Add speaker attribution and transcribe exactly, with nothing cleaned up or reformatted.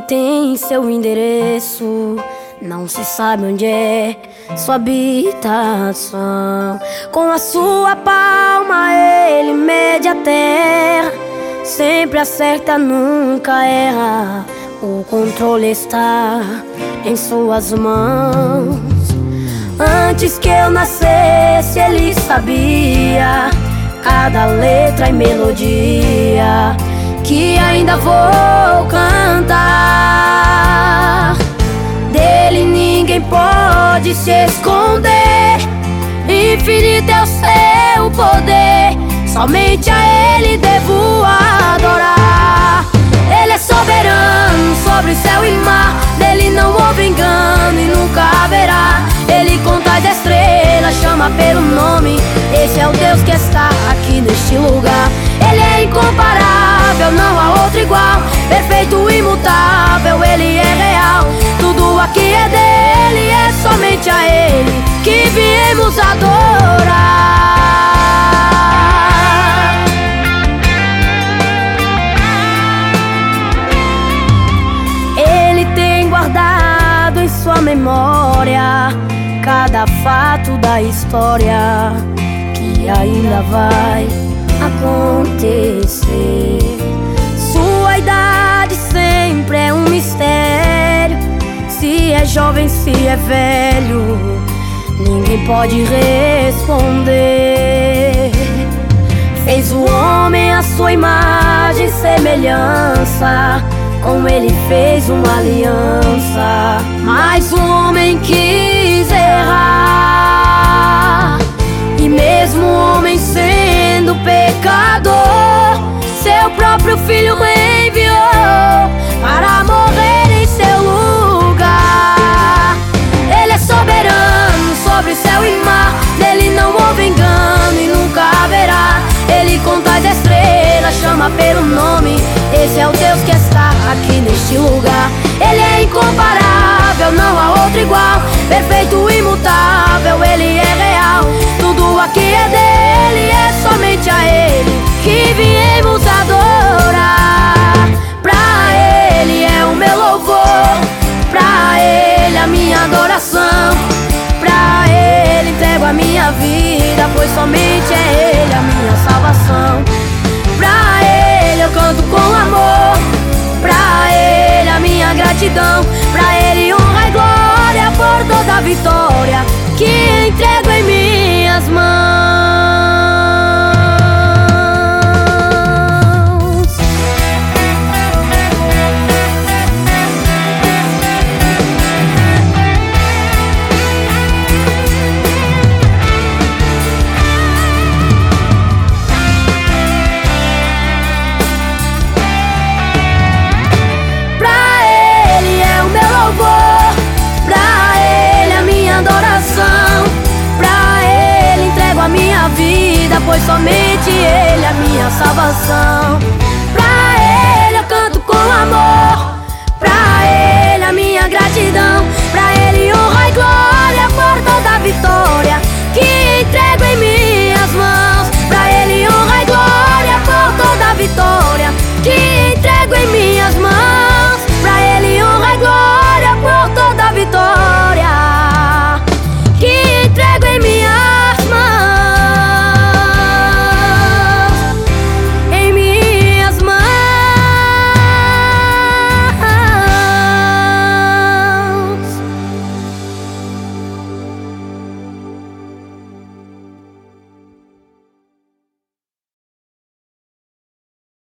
Speaker 1: tem seu endereço, não se sabe onde é sua habitação. Com a sua palma ele mede a terra, sempre acerta, nunca erra. O controle está em suas mãos. Antes que eu nascesse ele sabia cada letra e melodia que ainda vou cantar. Dele ninguém pode se esconder, infinito é o seu poder, somente a ele devo adorar. Ele é soberano sobre céu e mar, dele não houve engano e nunca haverá. Ele conta as estrelas, chama pelo nome, esse é o Deus que está aqui neste lugar. Ele é incomparável, não há outro igual, perfeito, imutável, ele é real. Tudo aqui é dele, é somente a ele que viemos adorar. Ele tem guardado em sua memória cada fato da história que ainda vai acontecer. Sua idade sempre é um mistério, se é jovem, se é velho, ninguém pode responder. Fez o homem a sua imagem e semelhança, com ele fez uma aliança, mas o homem quis errar. E mesmo o homem sendo pecador, seu próprio filho enviou para morrer em seu lugar. Ele é soberano sobre céu e mar, dele não houve engano e nunca haverá. Ele conta as estrelas, chama pelo nome, esse é o Deus que está aqui neste lugar. Ele é incomparável, não há outro igual, perfeito, imutável, ele é real. Tudo aqui é dele, é somente a ele que viemos adorar. Pra ele é o meu louvor, pra ele a minha adoração, pra ele entrego a minha vida, pois somente é ele a minha salvação. Pra ele eu canto com amor, pra ele a minha gratidão, pra ele honra e glória por toda a vitória que entrego em minhas mãos. Pois somente ele é a minha salvação. Pra ele eu canto com amor,